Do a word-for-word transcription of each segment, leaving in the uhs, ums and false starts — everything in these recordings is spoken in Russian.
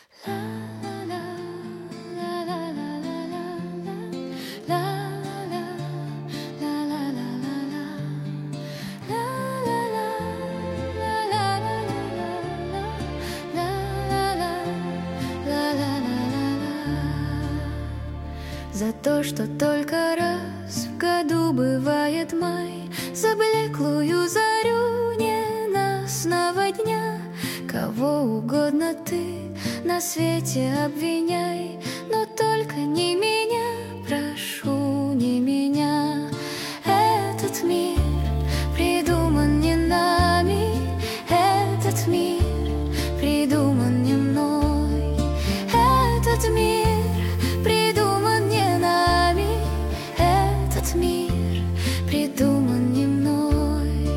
За то, что только раз в году бывает май, за блеклую зарю ненастного дня. Кого угодно ты на свете обвиняй, но только не меня, прошу, не меня. Этот мир придуман не нами, этот мир придуман не мной. Этот мир придуман не нами, этот мир придуман не мной.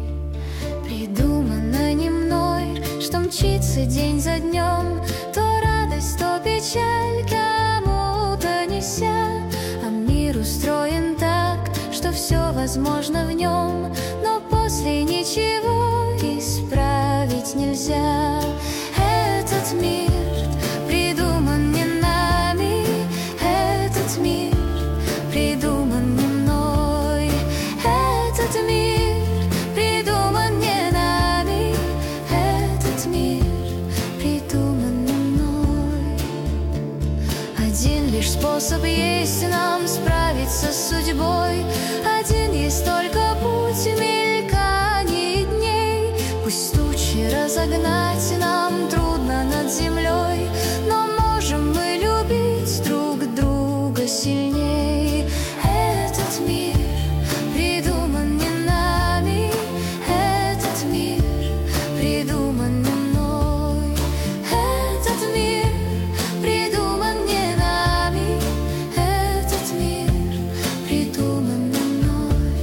Придумано не мной, что мчится день за днем, то радость, то печаль кому-то неся. А мир устроен так, что все возможно в нем, но после ничего исправить нельзя. Этот мир придуман не нами, этот мир придуман не мной. Этот мир придуман не нами, этот мир придуман не мной. Один лишь способ есть нам справиться с судьбой, один есть только путь мельканий дней. Пусть тучи разогнать нам трудно над землей, но можем мы любить друг друга сильней. Этот мир придуман не нами, этот мир придуман не мной. Этот мир придуман не нами, этот мир придуман не мной.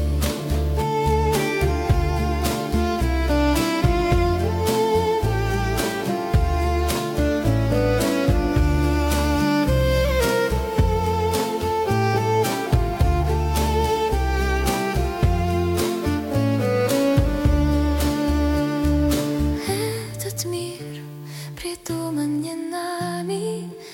Этот мир придуман не нами,